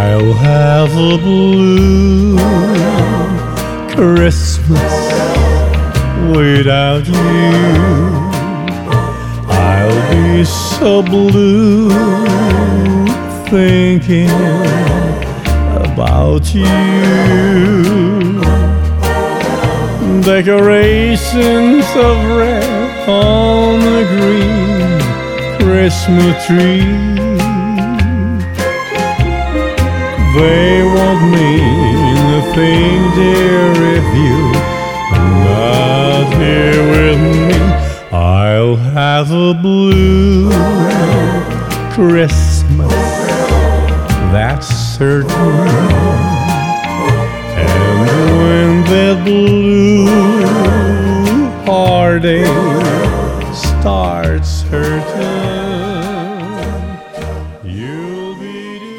I'll have a blue Christmas without you. I'll be so blue thinking about you. Decorations of red on the green Christmas tree. They won't mean a thing, dear, if you're not here with me. I'll have a blue Christmas, that's certain. And when that blue heartache starts hurting, you'll be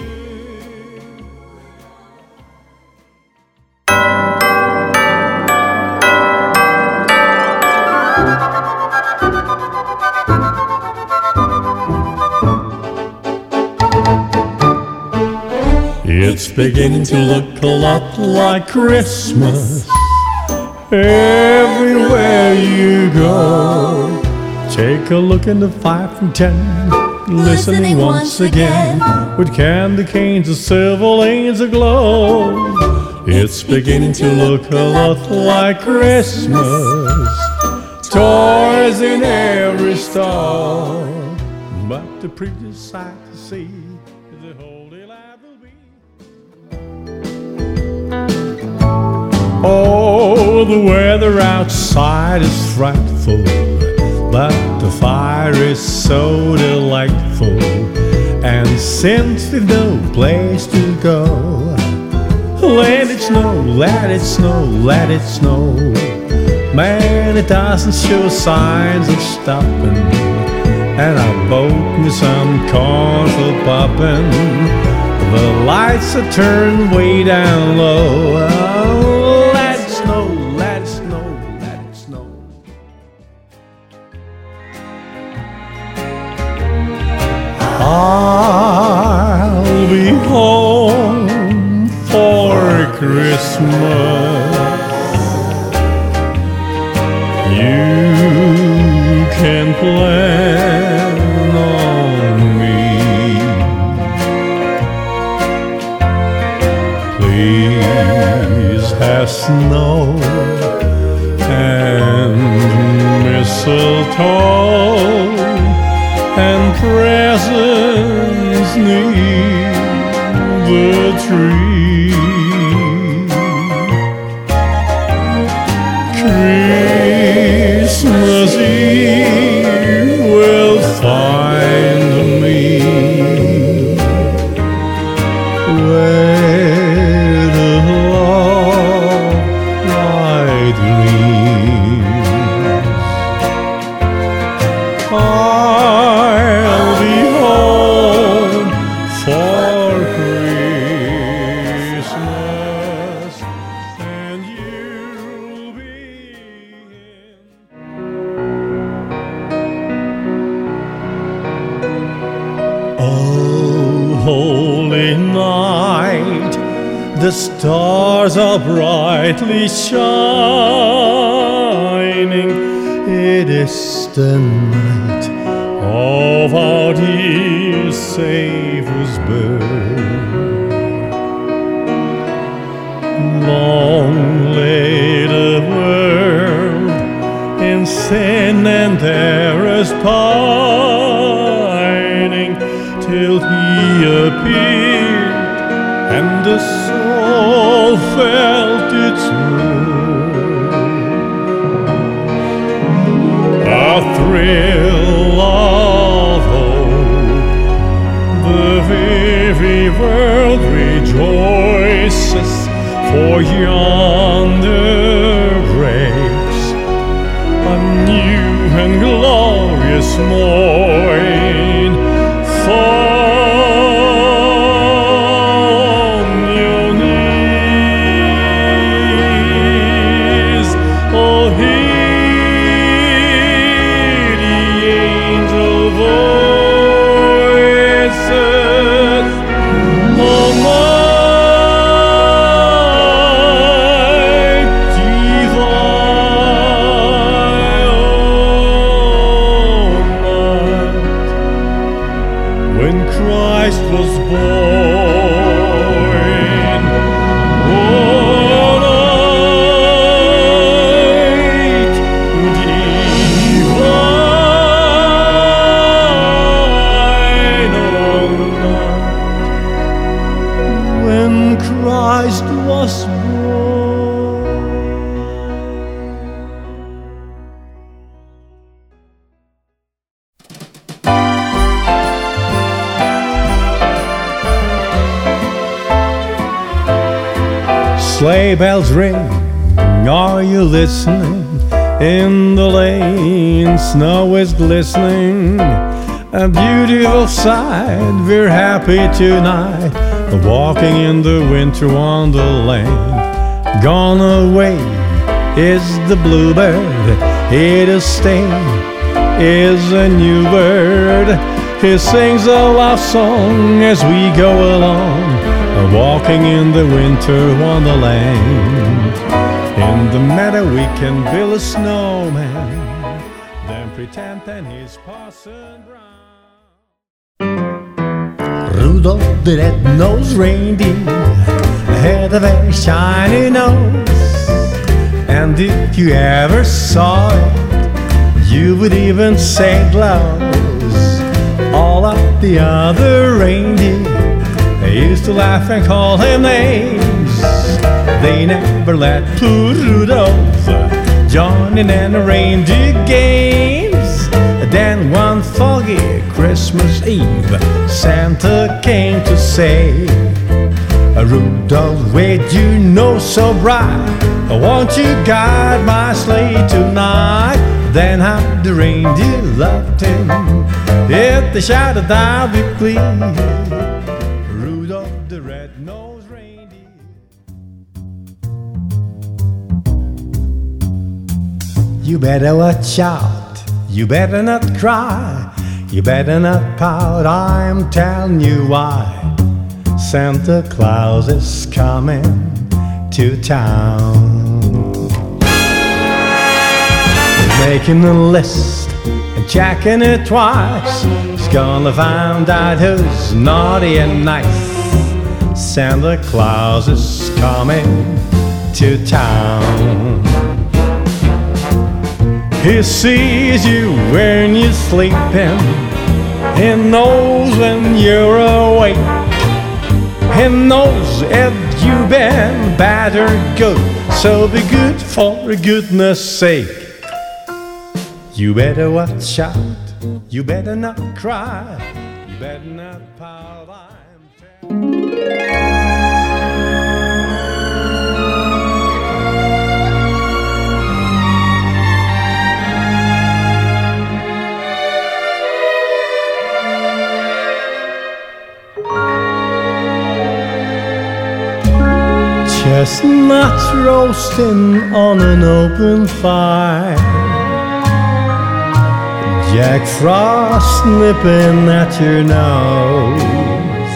It's beginning to look a lot like Christmas everywhere you go. Take a look in the 5 from 10, listening once again, with candy canes and silver lanes aglow. It's beginning to look a lot like Christmas, toys in every stall. But the prettiest sight to see is the holy light will be. Oh, the weather outside is frightful, but the fire is so delightful. And since we've no place to go, let it snow, let it snow, let it snow. Man, it doesn't show signs of stopping, and I bought me some corn for popping. The lights are turned way down low. Oh, let it snow, let it snow, let it snow. I'll be home for Christmas. You can plan on me. Please have snow and mistletoe and presents neath the tree. Christmas Eve will find me where the love light gleams. I'll be home for Christmas, and you'll be in. Oh, holy night, the stars are brightly shining. It is the night of our dear Savior's birth. Long lay the world in sin and error's pining, till He appeared and the soul felt its worth. A thrill of hope, the very world rejoices, for yonder breaks a new and glorious morn. Fall on your knees, oh, hear the angel voices, oh, my. Christ was born. Oh, night divine, oh, night when Christ was born. Sleigh bells ring, are you listening? In the lane, snow is glistening. A beautiful sight, we're happy tonight, walking in the winter wonderland. Gone away is the bluebird, here to stay is a new bird. He sings a love song as we go along, walking in the winter wonderland. In the meadow we can build a snowman, then pretend that he's Parson Brown. Rudolph the red-nosed reindeer had a very shiny nose, and if you ever saw it, you would even say it glows. All of the other reindeer, they used to laugh and call him names. They never let poor Rudolph join in any reindeer games. Then one foggy Christmas Eve, Santa came to say, Rudolph, with you know so bright, won't you guide my sleigh tonight? Then how the reindeer loved him, if they shouted out with glee, Rudolph the red-nosed reindeer. You better watch out, you better not cry, you better not pout, I'm telling you why. Santa Claus is coming to town. He's making a list and checking it twice. He's gonna find out who's naughty and nice. Santa Claus is coming to town. He sees you when you're sleeping, he knows when you're awake, he knows if you've been bad or good, so be good for goodness sake. You better watch out, you better not cry, you better not pout, I'm telling chestnuts roasting on an open fire, Jack Frost nipping at your nose,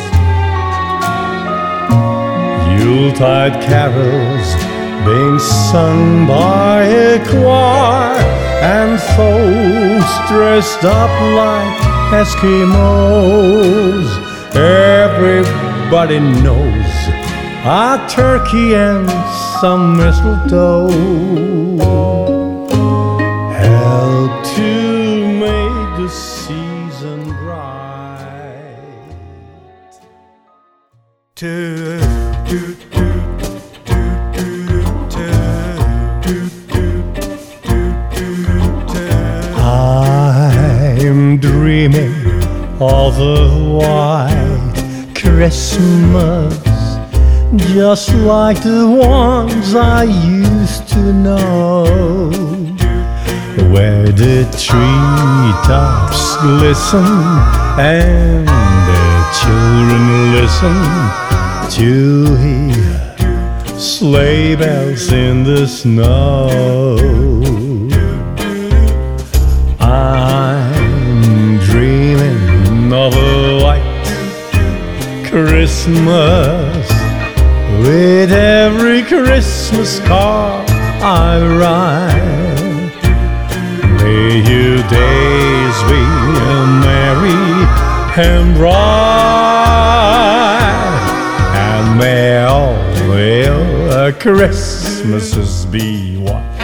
Yuletide carols being sung by a choir, and folks dressed up like Eskimos. Everybody knows a turkey and some mistletoe help to make the season bright. I'm dreaming of a white Christmas, just like the ones I used to know, where the treetops glisten and the children listen to hear sleigh bells in the snow. I'm dreaming of a white Christmas, with every Christmas card I write. May your days be merry and bright, and may all your Christmases be white.